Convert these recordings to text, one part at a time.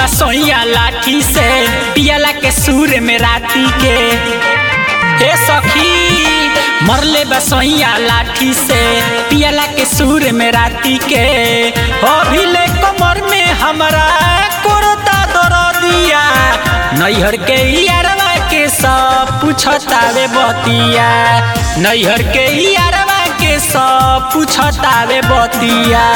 बसोइया लाठी से पियला के सूर में राती के। हे सखी मरले बसोइया लाठी से पियला के सूर में राती के। अभिले कमर में हमरा कोरता दरदिया नैहर के यारवा के सब पूछतावे बतिया। नैहर के यारवा के सब पूछतावे बतिया।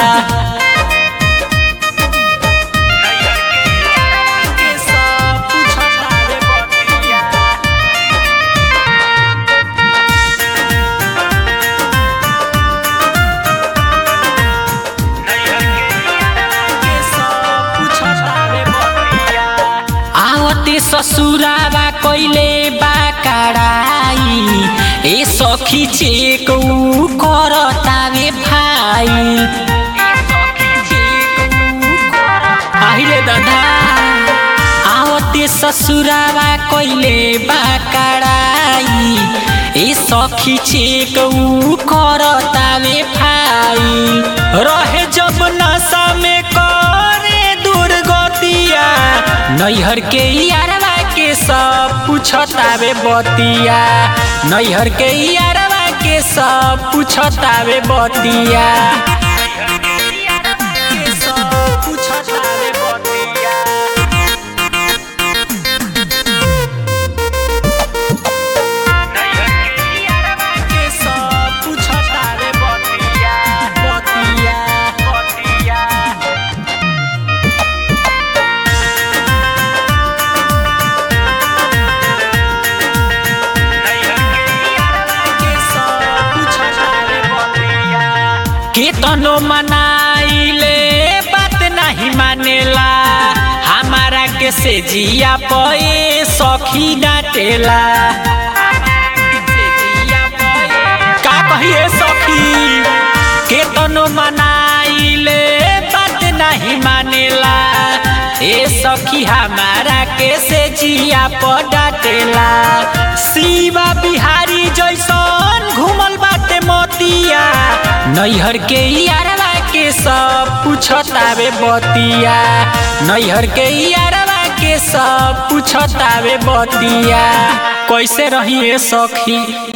ससुरावा कइले बा कड़ाई ए सखी चेक करतावे भाई। आहिले दादा आवते ससुरावा कइले बा कड़ाई ए सखी चेक करतावे भाई। रहे जब नशा में करे दुर्गतिया नैहर के यारवा के सब पूछतावे बतिया। नैहर के यारवा के सब पूछतावे बतिया। केतनो मनाइले बात नहीं मानेला हमारा के से जिया पे सखी डांटेला। का कहिए सखी केतनो मनाइले बात नहीं मानेला ए सखी हमारा के से जिया पे डांटेला। शिवा बिहारी जैसन घूमल बाटे मोतिया नैहर के यारवा के सब पूछतावे बतिया। नैहर के यारवा के सब पूछतावे बतिया। कैसे रहिए सखी।